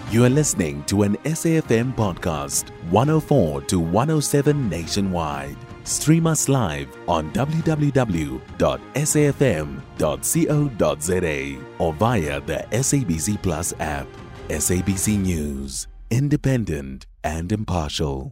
You are listening to an SAFM podcast, 104 to 107 nationwide. Stream us live on www.safm.co.za or via the SABC Plus app. SABC News, independent and impartial.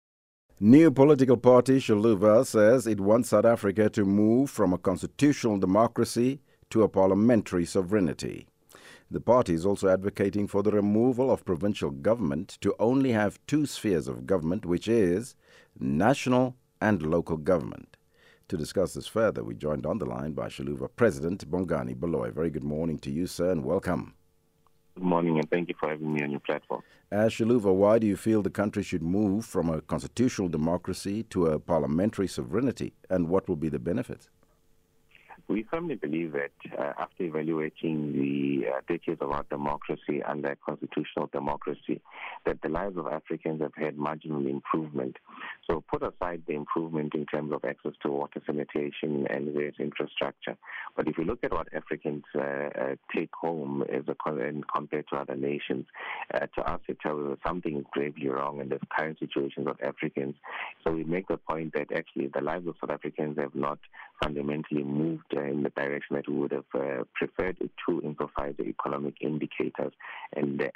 New political party Shaluva says it wants South Africa to move from a constitutional democracy to a parliamentary sovereignty. The party is also advocating for the removal of provincial government to only have two spheres of government, which is national and local government. To discuss this further, we joined on the line by Shaluva President Bongani Baloyi. Very good morning to you, sir, and welcome. Good morning, and thank you for having me on your platform. Shaluva, why do you feel the country should move from a constitutional democracy to a parliamentary sovereignty, and what will be the benefits? We firmly believe that after evaluating the decades of our democracy under constitutional democracy, that the lives of Africans have had marginal improvement. So put aside the improvement in terms of access to water, sanitation, and various infrastructure. But if you look at what Africans take home compared to other nations, to us it tells us something is gravely wrong in the current situations of Africans. So we make the point that actually the lives of South Africans have not fundamentally moved in the direction that we would have preferred to improvise the economic indicators and the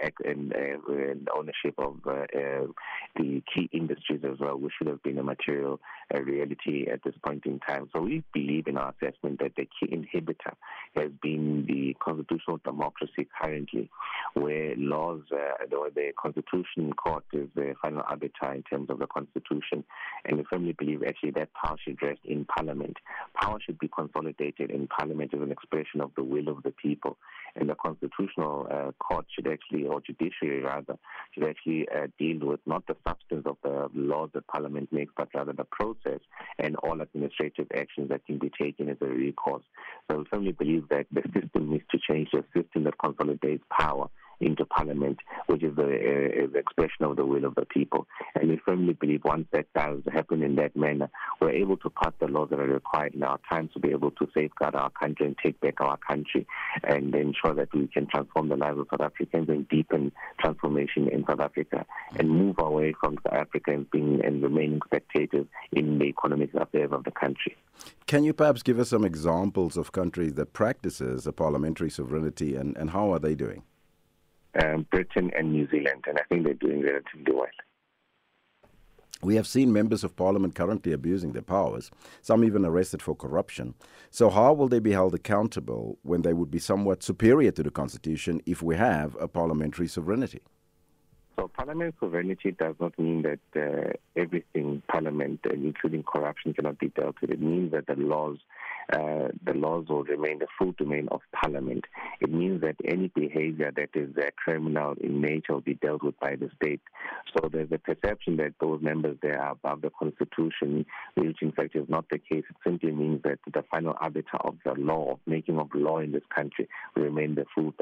ownership of the key industries as well, which should have been a material reality at this point in time. So we believe in our assessment that the key inhibitor has been the constitutional democracy currently, where laws, the Constitution Court is the final arbiter in terms of the Constitution, and we firmly believe actually that power should rest in Parliament. Power should be consolidated in Parliament as an expression of the will of the people. And the Constitutional Court should actually, or judiciary rather, should actually deal with not the substance of the laws that Parliament makes, but rather the process and all administrative actions that can be taken as a recourse. So we firmly believe that the system needs to change, the system that consolidates power into Parliament, which is the expression of the will of the people. And we firmly believe once that does happen in that manner, we're able to pass the laws that are required in our time to be able to safeguard our country and take back our country and ensure that we can transform the lives of South Africans and deepen transformation in South Africa and move away from South Africans being and remaining spectators in the economic affairs of the country. Can you perhaps give us some examples of countries that practices a parliamentary sovereignty and how are they doing? Britain and New Zealand, and I think they're doing relatively well. We have seen members of parliament currently abusing their powers, some even arrested for corruption. So how will they be held accountable when they would be somewhat superior to the constitution if we have a parliamentary sovereignty? So parliamentary sovereignty does not mean that everything parliament, including corruption, cannot be dealt with. It means that the laws will remain the full domain of Parliament. It means that any behavior that is criminal in nature will be dealt with by the state. So there's a perception that those members there are above the Constitution, which in fact is not the case. It simply means that the final arbiter of the law, of making of law in this country, will remain the full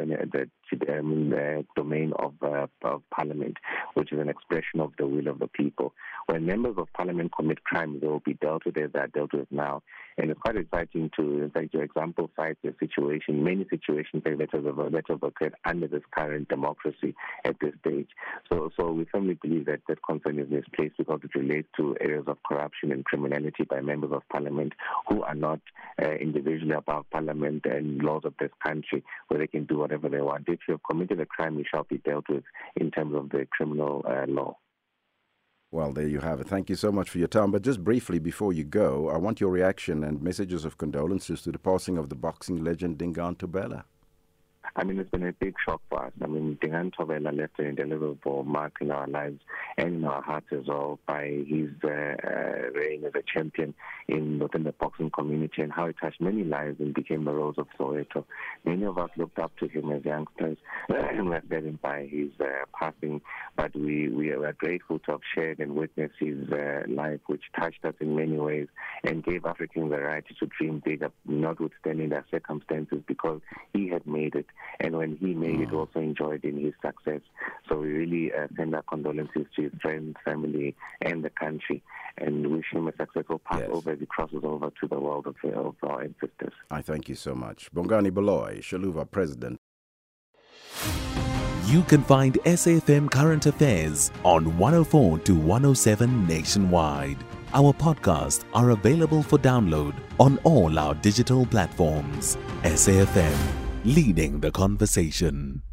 domain of Parliament, which is an expression of the will of the people. When members of Parliament commit crimes, they will be dealt with as they are dealt with now. And it's quite exciting to, in fact, your example cites a situation, many situations that have occurred under this current democracy at this stage. So we firmly believe that that concern is misplaced because it relates to areas of corruption and criminality by members of Parliament who are not individually above Parliament and laws of this country where they can do whatever they want. If you have committed a crime, you shall be dealt with in terms of the criminal law. Well, there you have it. Thank you so much for your time. But just briefly before you go, I want your reaction and messages of condolences to the passing of the boxing legend Dingaan Thobela. I mean, it's been a big shock for us. I mean, Dingaan Thobela left an indelible mark in our lives and in our hearts as well by his reign as a champion within the boxing community and how he touched many lives and became the rose of Soweto. Many of us looked up to him as youngsters and were saddened by his passing, but we are grateful to have shared and witnessed his life, which touched us in many ways and gave Africans the right to dream bigger, notwithstanding their circumstances, because he had made it. And when he made it, also enjoyed in his success. So we really send our condolences to his friends, family, and the country, and wish him a successful path over as he crosses over to the world of our ancestors. I thank you so much. Bongani Baloyi, Shaluva President. You can find SAFM Current Affairs on 104 to 107 nationwide. Our podcasts are available for download on all our digital platforms. SAFM, leading the conversation.